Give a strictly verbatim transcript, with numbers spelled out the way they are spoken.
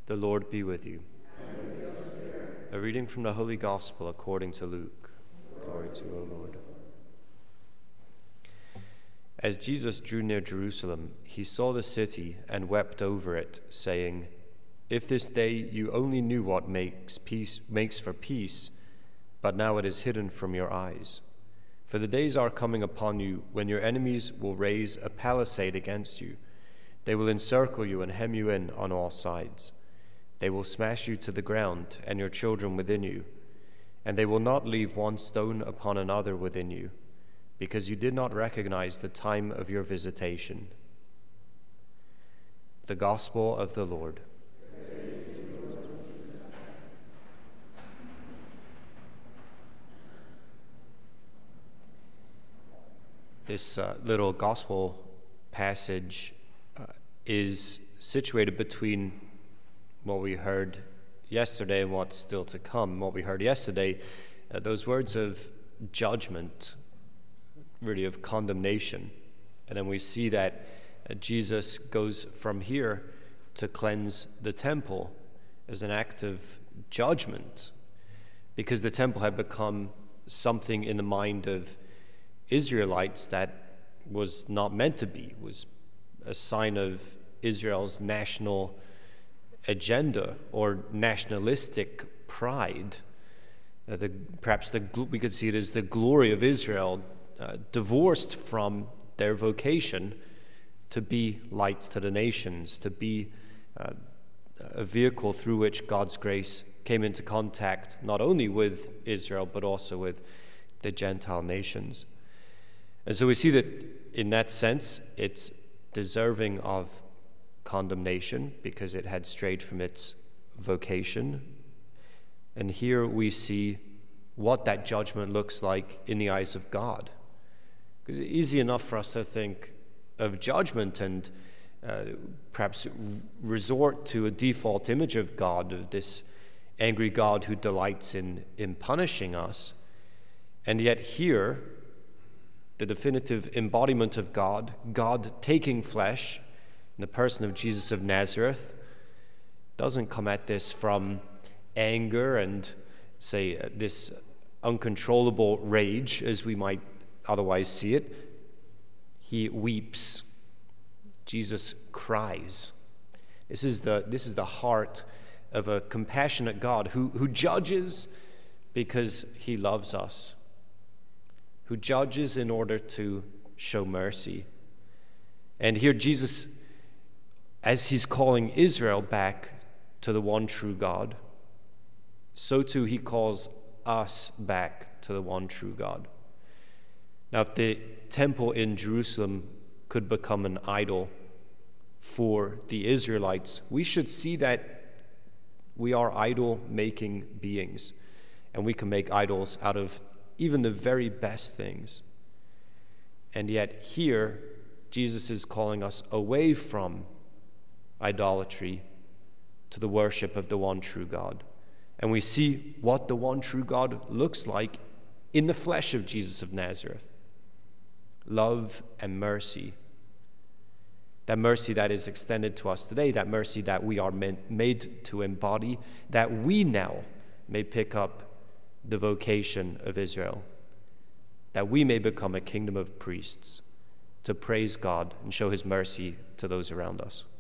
The Lord be with you. And with your spirit. A reading from the Holy Gospel according to Luke. Glory to you, O Lord. As Jesus drew near Jerusalem, he saw the city and wept over it, saying, "If this day you only knew what makes peace makes for peace, but now it is hidden from your eyes. For the days are coming upon you when your enemies will raise a palisade against you. They will encircle you and hem you in on all sides. They will smash you to the ground and your children within you, and they will not leave one stone upon another within you, because you did not recognize the time of your visitation." The Gospel of the Lord. This uh, little gospel passage uh, is situated between what we heard yesterday and what's still to come. What we heard yesterday, uh, those words of judgment, really of condemnation. And then we see that uh, Jesus goes from here to cleanse the temple as an act of judgment, because the temple had become something in the mind of Israelites that was not meant to be, was a sign of Israel's national agenda or nationalistic pride. Uh, the, perhaps the, we could see it as the glory of Israel uh, divorced from their vocation to be light to the nations, to be uh, a vehicle through which God's grace came into contact not only with Israel but also with the Gentile nations. And so we see that in that sense it's deserving of condemnation because it had strayed from its vocation. And here we see what that judgment looks like in the eyes of God. Because it's easy enough for us to think of judgment and uh, perhaps resort to a default image of God, of this angry God who delights in, in punishing us. And yet here, the definitive embodiment of God, God taking flesh, in the person of Jesus of Nazareth, doesn't come at this from anger and, say, uh, this uncontrollable rage, as we might otherwise see it. He weeps. Jesus cries. This is the, this is the heart of a compassionate God who, who judges because he loves us, who judges in order to show mercy. And here Jesus, as he's calling Israel back to the one true God, so too he calls us back to the one true God. Now, if the temple in Jerusalem could become an idol for the Israelites, we should see that we are idol-making beings, and we can make idols out of even the very best things. And yet here, Jesus is calling us away from idolatry to the worship of the one true God. And we see what the one true God looks like in the flesh of Jesus of Nazareth. Love and mercy. That mercy that is extended to us today, that mercy that we are meant, made to embody, that we now may pick up the vocation of Israel, that we may become a kingdom of priests to praise God and show his mercy to those around us.